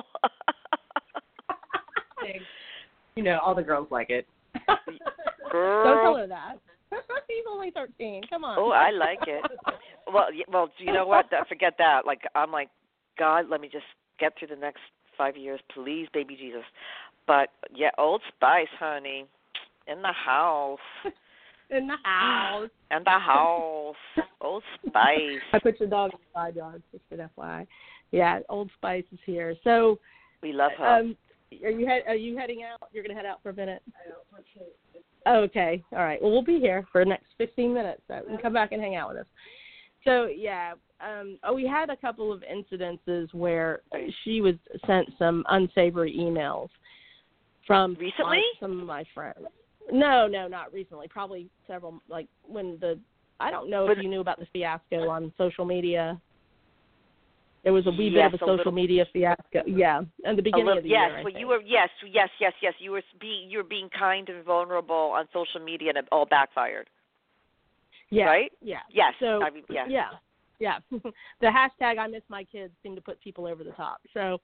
You know, all the girls like it. Girl. Don't tell her that. He's only 13. Come on. Oh, I like it. Well, you know what? Forget that. Like, I'm like, God, let me just get through the next 5 years, please, baby Jesus. But, yeah, Old Spice, honey, in the house. In the house. In the house. Old Spice. I put your dog in the side yard, just an FYI. Yeah, Old Spice is here. So we love her. Are you heading out? You're going to head out for a minute? Okay. All right. Well, we'll be here for the next 15 minutes, so you can come back and hang out with us. So, yeah, we had a couple of incidences where she was sent some unsavory emails from recently? Some of my friends. No, not recently. Probably several, like when I don't know if you knew about the fiasco on social media. There was a wee bit of a social media fiasco. Yeah, at the beginning of the year. Yes, well, you were. Yes. You were being kind and vulnerable on social media, and it all backfired. Yeah. Right. Yeah. Yes. So yeah. Yeah. The hashtag I miss my kids seemed to put people over the top. So,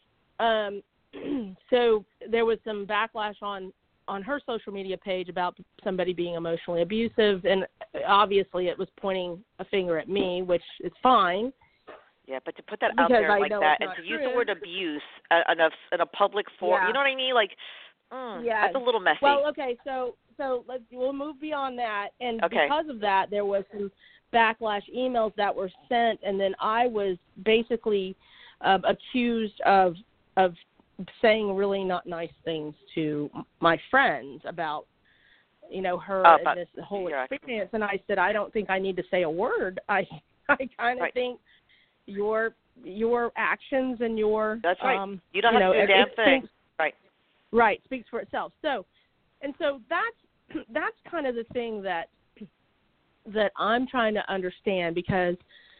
so there was some backlash on her social media page about somebody being emotionally abusive, and obviously it was pointing a finger at me, which is fine. Yeah, but to put that out because there I like know that it's and not to use true. the word abuse in a public forum, Yeah. you know what I mean? Like, that's a little messy. Well, okay, so we'll move beyond that, and Okay. because of that, there was some backlash emails that were sent, and then I was basically accused of saying really not nice things to my friends about, her and this whole experience. And I said, I don't think I need to say a word. I kind of think your actions and your that's right. You don't have to do a damn thing. Right, speaks for itself. So that's kind of the thing that I'm trying to understand, because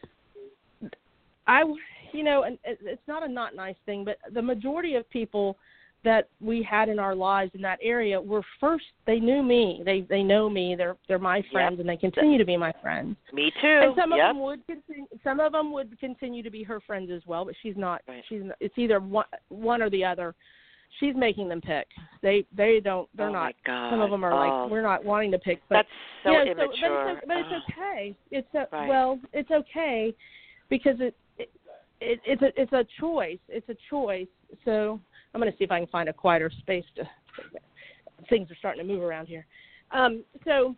and it's not a not nice thing, but the majority of people that we had in our lives in that area were first, they knew me. They know me. They're my friends, and they continue to be my friends. Me too. And some of them would continue to be her friends as well, but she's not. Right. It's either one or the other. She's making them pick. They don't. They're not. My God. Some of them are like, we're not wanting to pick. But that's so immature. But it's okay. right. Well, it's okay because it's a choice. It's a choice. So I'm going to see if I can find a quieter space things are starting to move around here. So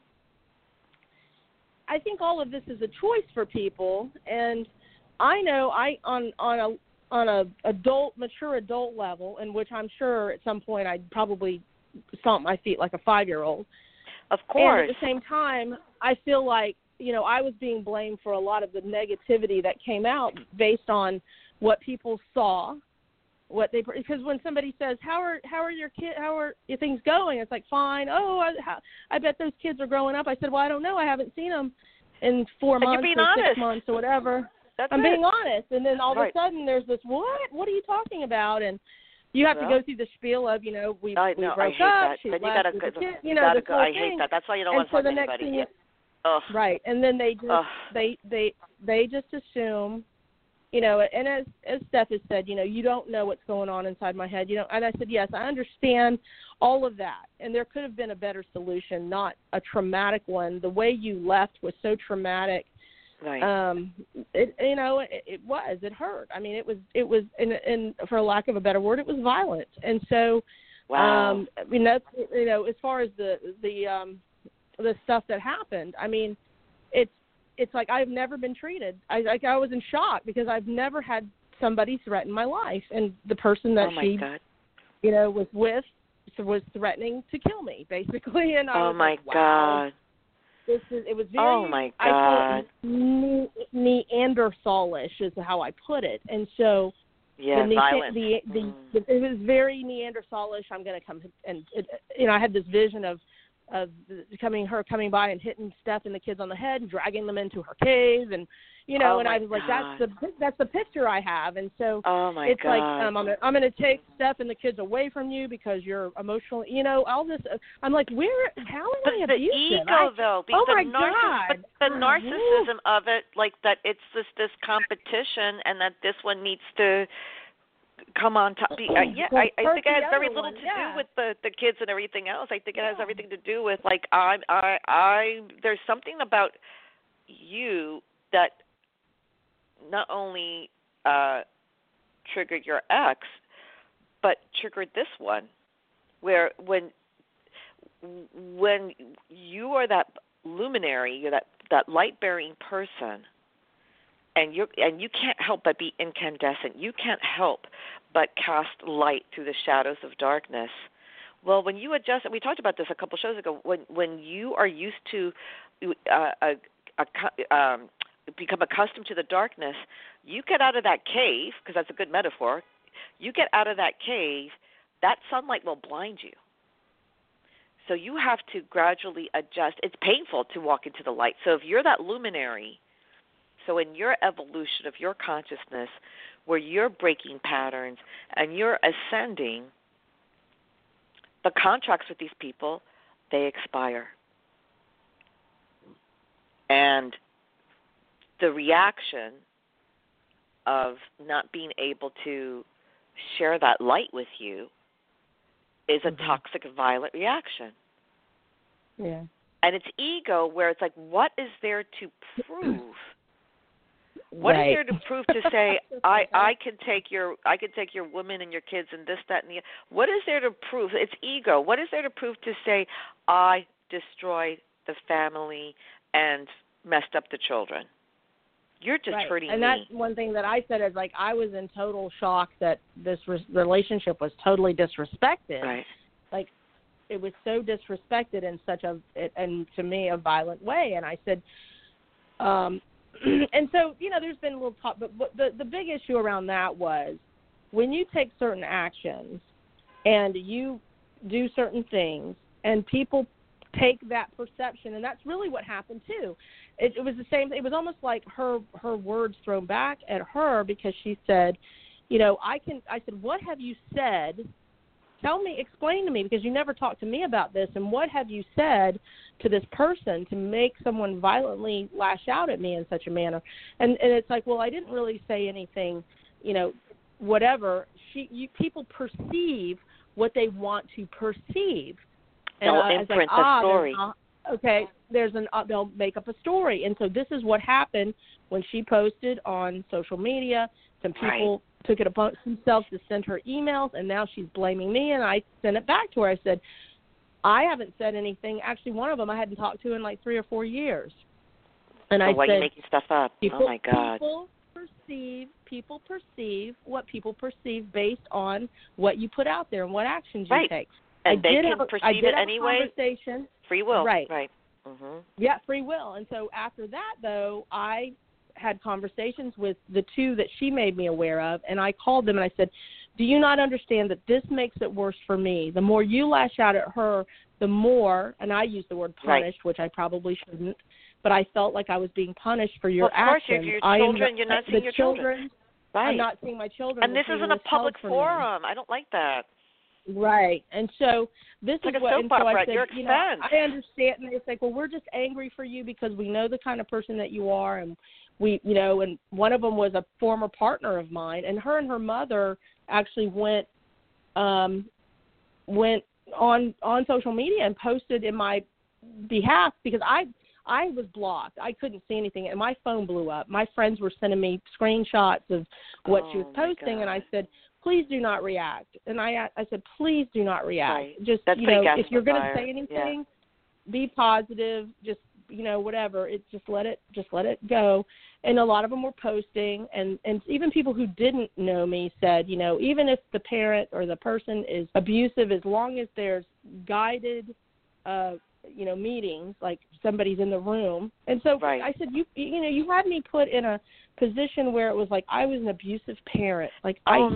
I think all of this is a choice for people, and I know on a mature adult level, in which I'm sure at some point I'd probably stomp my feet like a 5-year-old. Of course. And at the same time, I feel like, I was being blamed for a lot of the negativity that came out based on what people saw, because when somebody says, how are your things going? It's like, fine. Oh, I bet those kids are growing up. I said, well, I don't know. I haven't seen them in 4 months or 6 months or whatever. I'm being honest. And then all of a sudden there's this, what are you talking about? And you have to go through the spiel of, we broke up. She left with the kid, this whole I thing. hate that. That's why you don't want to talk to anybody. Right. And then they just they just assume, and as Steph has said, you don't know what's going on inside my head. And I said, yes, I understand all of that. And there could have been a better solution, not a traumatic one. The way you left was so traumatic. Right. It hurt. I mean, it was, in for lack of a better word, it was violent. And so, wow. That's, as far as the stuff that happened, I mean, it's like I've never been treated. I was in shock because I've never had somebody threaten my life, and the person that was with was threatening to kill me, basically. And I was like, wow. God. It was very, I felt Neanderthalish is how I put it. And so violence. It was very Neanderthalish. I'm going to come and I had this vision of coming by and hitting Steph and the kids on the head and dragging them into her cave, and and I was like, that's the picture I have. And so it's like I'm going to take Steph and the kids away from you because you're emotional, all this. I'm like, how am I abusive? The ego, though, God. The narcissism of it, like that it's this competition, and that this one needs to come on top. I think it has very little to do with the kids and everything else. I think it has everything to do with, like, there's something about you that not only triggered your ex, but triggered this one, where when you are that luminary, you're that light-bearing person, and you can't help but be incandescent. You can't help but cast light through the shadows of darkness. Well, when you adjust, and we talked about this a couple shows ago, when you are used to become accustomed to the darkness, you get out of that cave, because that's a good metaphor. You get out of that cave, that sunlight will blind you. So you have to gradually adjust. It's painful to walk into the light. So if you're that luminary, so in your evolution of your consciousness, where you're breaking patterns and you're ascending, the contracts with these people, they expire. And the reaction of not being able to share that light with you is a toxic, violent reaction. Yeah. And it's ego, where it's like, what is there to prove? What Right. is there to prove to say I can take your woman and your kids and this, that, and the? What is there to prove? It's ego. What is there to prove to say I destroyed the family and messed up the children? You're just right. hurting and me. that's one thing that I said is like I was in total shock that this relationship was totally disrespected. Right. Like it was so disrespected in such and to me a violent way. And I said, and so there's been a little talk, but the big issue around that was when you take certain actions and you do certain things and people take that perception, and that's really what happened too. It was the same. It was almost like her words thrown back at her because she said, I said, what have you said? Explain to me, because you never talked to me about this, and what have you said to this person to make someone violently lash out at me in such a manner? And it's like, well, I didn't really say anything, whatever. People perceive what they want to perceive. And they'll imprint the story. Okay, they'll make up a story. And so this is what happened when she posted on social media. Some people took it upon themselves to send her emails, and now she's blaming me, and I sent it back to her. I said, I haven't said anything. Actually, one of them I hadn't talked to in like 3 or 4 years. And I why said, are you making stuff up? Oh, my God. People perceive what people perceive based on what you put out there and what actions you take. And they can perceive it anyway? Conversation. Free will. Right. Mm-hmm. Yeah, free will. And so after that, though, I had conversations with the two that she made me aware of, and I called them and I said, do you not understand that this makes it worse for me? The more you lash out at her, the more, and I used the word punished, which I probably shouldn't, but I felt like I was being punished for your actions. Of course, your children, you're not seeing your children. Right. I'm not seeing my children. And this isn't a public forum. I don't like that. Right. And so this it's is like what, a soap opera at I your said, expense. I understand. And it's like, well, we're just angry for you because we know the kind of person that you are. And we, and one of them was a former partner of mine, and her mother actually went on social media and posted in my behalf because I was blocked. I couldn't see anything, and my phone blew up. My friends were sending me screenshots of what she was posting, and I said, please do not react. And I said, please do not react. Right. Just, That's if you're going to say anything, be positive, just, whatever. Just let it go. And a lot of them were posting, and even people who didn't know me said, even if the parent or the person is abusive, as long as there's guided meetings, like somebody's in the room. And so I said, you had me put in a position where it was like I was an abusive parent. Like and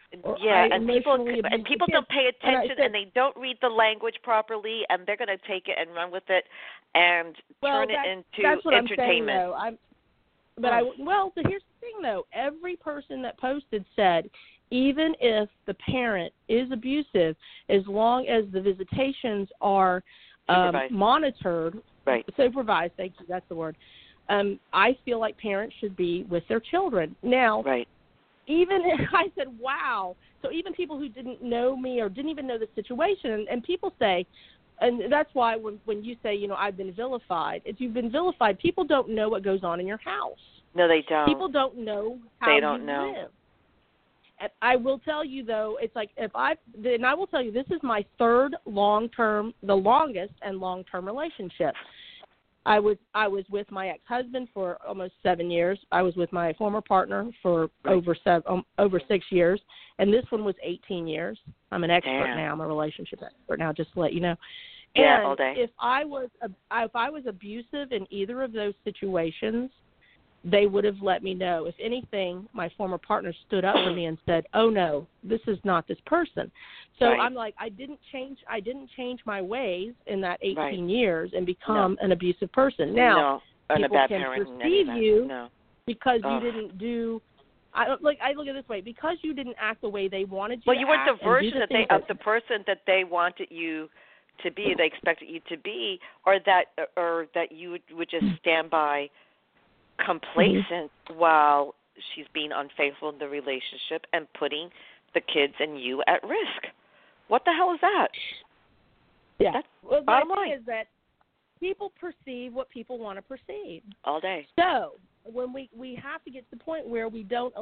people don't pay attention and they don't read the language properly, and they're going to take it and run with it and turn it into entertainment. I'm saying, though. But here's the thing, though. Every person that posted said, even if the parent is abusive, as long as the visitations are monitored, supervised, thank you, that's the word, I feel like parents should be with their children. Now, even I said, wow. So even people who didn't know me or didn't even know the situation, and people say, and that's why when you say, I've been vilified, if you've been vilified, people don't know what goes on in your house. No, they don't. People don't know how you live. And I will tell you, though, it's like and I will tell you, this is my third the longest and long-term relationship. I was with my ex-husband for almost 7 years. I was with my former partner for over 6 years, and this one was 18 years. I'm an expert now. I'm a relationship expert now, just to let you know. Yeah, all day. If I was abusive in either of those situations, they would have let me know. If anything, my former partner stood up for me and said, "Oh no, this is not this person." So I'm like, I didn't change my ways in that 18 years and become an abusive person. Now, people can perceive you because you didn't do. I look at it this way: because you didn't act the way they wanted you. Well, you weren't the version of the person that they wanted you to be, they expected you to be, or that you would just stand by complacent while she's being unfaithful in the relationship and putting the kids and you at risk. What the hell is that? Yeah. That's bottom line. Is that people perceive what people want to perceive. All day. So when we have to get to the point where we don't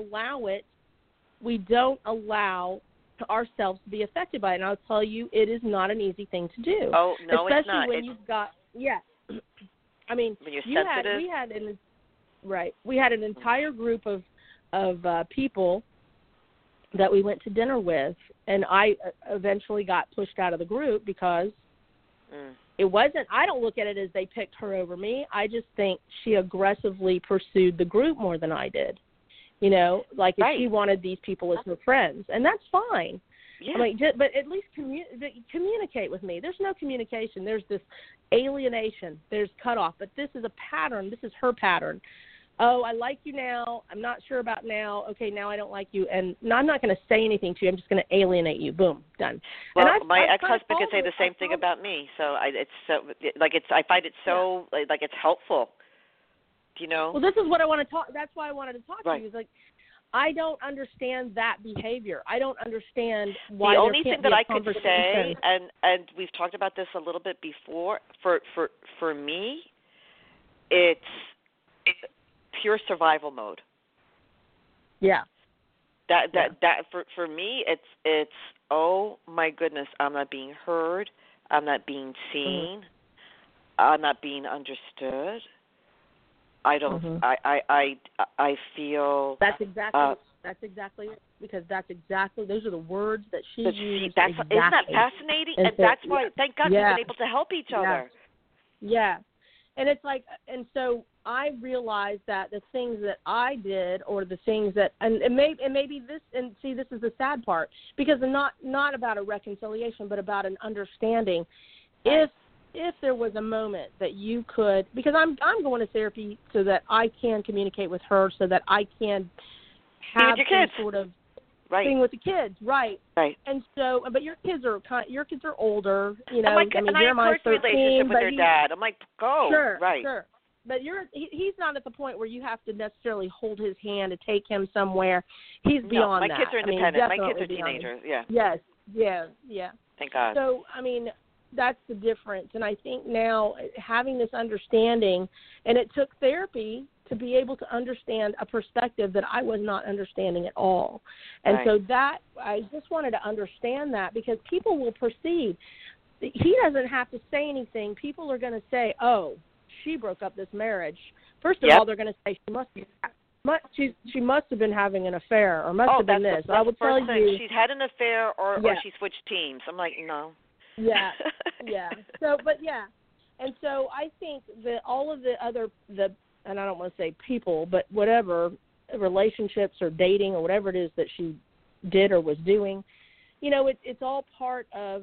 allow ourselves to be affected by it. And I'll tell you, it is not an easy thing to do. Oh, no, especially it's not. When you've got, I mean, when you're sensitive. We had an entire group of people that we went to dinner with, and I eventually got pushed out of the group because it wasn't, I don't look at it as they picked her over me. I just think she aggressively pursued the group more than I did. You know, like if she wanted these people as her friends, and that's fine. Yeah. I mean, but at least communicate with me. There's no communication. There's this alienation. There's cutoff. But this is a pattern. This is her pattern. Oh, I like you now. I'm not sure about now. Okay, now I don't like you. And no, I'm not going to say anything to you. I'm just going to alienate you. Boom, done. Well, my ex-husband could say the same thing about me. So I find it so like it's helpful. Do you know? Well, this is what I want to talk. That's why I wanted to talk to you. Is like, I don't understand that behavior. I don't understand why. The only thing that I could say, and we've talked about this a little bit before, for me, it's pure survival mode. Yeah. That for me, it's oh my goodness, I'm not being heard, I'm not being seen, I'm not being understood. I don't. I feel. That's exactly it. Because those are the words that she used. Isn't that fascinating? And that's why, thank God, we've been able to help each other. Yeah, and it's like, and so I realized that the things that I did, or the things that, and maybe this, and see, this is the sad part, because not about a reconciliation, but about an understanding. If there was a moment that you could, because I'm going to therapy so that I can communicate with her, so that I can have some sort of thing with the kids, right? And so, but your kids are older, you know. Jeremiah's 13, relationship with their dad. I'm like, go, sure. But he's not at the point where you have to necessarily hold his hand to take him somewhere. He's beyond that. My kids are independent. My kids are teenagers. Yeah. Yes. Yeah. Thank God. So, I mean, that's the difference. And I think now having this understanding, and it took therapy to be able to understand a perspective that I was not understanding at all. And so that, I just wanted to understand that, because people will perceive. He doesn't have to say anything. People are going to say, oh, she broke up this marriage. First of all, they're going to say she must have been having an affair, or must have been this. I will tell you, she's had an affair, or she switched teams. I'm like, no. Yeah. So, and so I think that all of the other, and I don't want to say people, but whatever relationships or dating or whatever it is that she did or was doing, you know, it's all part of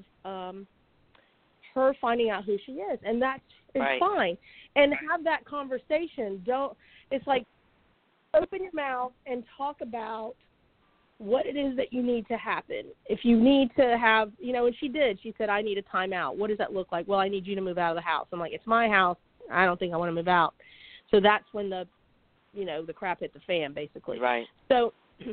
her finding out who she is, and that's fine. And have that conversation. It's like, open your mouth and talk about what it is that you need to happen. If you need to have, you know, and she did. She said, I need a timeout. What does that look like? Well, I need you to move out of the house. I'm like, it's my house. I don't think I want to move out. So that's when the crap hit the fan, basically. Right. So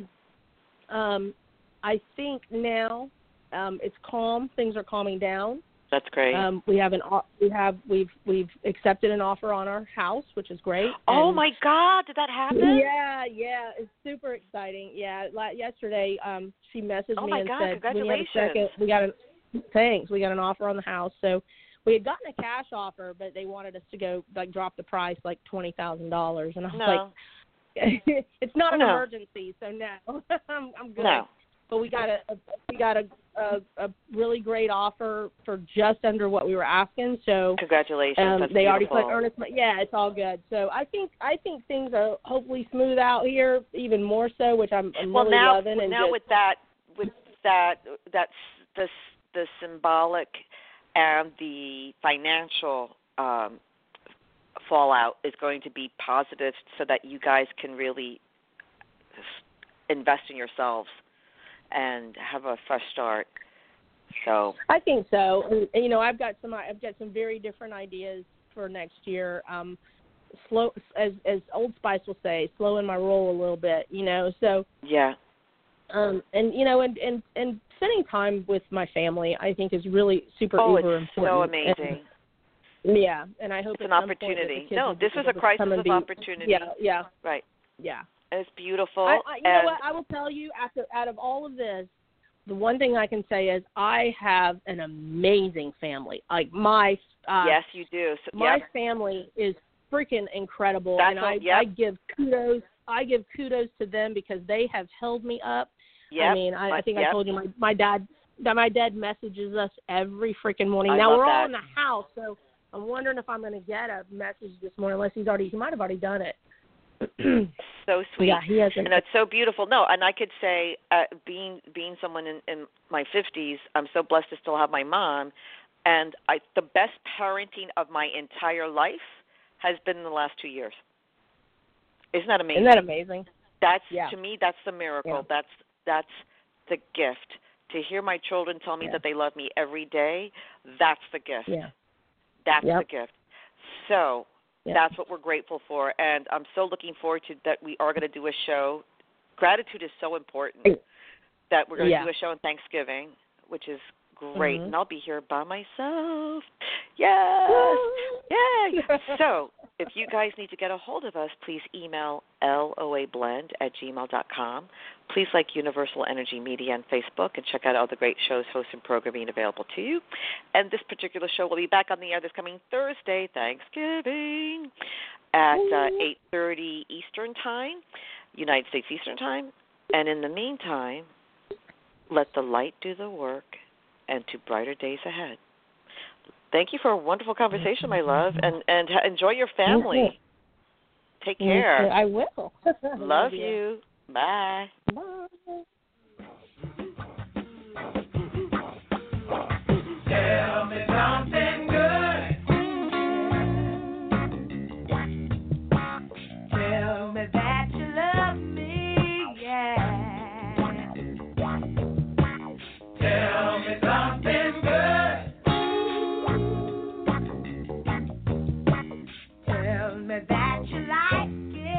I think now it's calm. Things are calming down. That's great. We've accepted an offer on our house, which is great. Oh my God, did that happen? Yeah, it's super exciting. Yeah, yesterday she messaged me and said, congratulations. We got an offer on the house. So we had gotten a cash offer, but they wanted us to go drop the price $20,000, and I was like, it's not an emergency, so no, I'm good. No. But we got a really great offer for just under what we were asking. So congratulations. That's they beautiful. already put earnest. Yeah, it's all good. So I think things are hopefully smooth out here, even more so, which I'm really loving. And now with the symbolic and the financial fallout is going to be positive, so that you guys can really invest in yourselves and have a fresh start. So I think so. And, you know, I've got some very different ideas for next year. Slow, as Old Spice will say, slow in my roll a little bit. You know, so yeah. And you know, and spending time with my family, I think, is really super uber important. So amazing. Yeah, and I hope it's at an some point that the opportunity. kids No, will this be is able a to crisis come and of be, opportunity. Yeah. Right. Yeah. And it's beautiful. You know what? I will tell you, out of all of this, the one thing I can say is I have an amazing family. Like my yes, you do. So, my family is freaking incredible, That's and I give kudos. I give kudos to them because they have held me up. Yep. I mean, I think I told you my dad messages us every freaking morning. I now love we're that. all in the house, so I'm wondering if I'm going to get a message this morning, unless he might have already done it. So sweet. Yeah, he hasn't. And that's so beautiful. No, and I could say, being someone in my 50s, I'm so blessed to still have my mom, and the best parenting of my entire life has been in the last 2 years. Isn't that amazing? Isn't that amazing? That's to me, that's the miracle. Yeah. That's the gift. To hear my children tell me that they love me every day, that's the gift. Yeah. That's the gift. So that's what we're grateful for, and I'm so looking forward to that. We are going to do a show. Gratitude is so important that we're going to do a show on Thanksgiving, which is great, and I'll be here by myself. Yes, yay! So if you guys need to get a hold of us, please email loablend@gmail.com. Please like Universal Energy Media on Facebook and check out all the great shows, hosts, and programming available to you. And this particular show will be back on the air this coming Thursday, Thanksgiving, at 8:30 Eastern Time, United States Eastern Time. And in the meantime, let the light do the work and to brighter days ahead. Thank you for a wonderful conversation, my love, and enjoy your family. Take care. I will. Love you. Bye. Bye. Tell me something good. Tell me that you love me, yeah. Tell me something good. Tell me that you like it.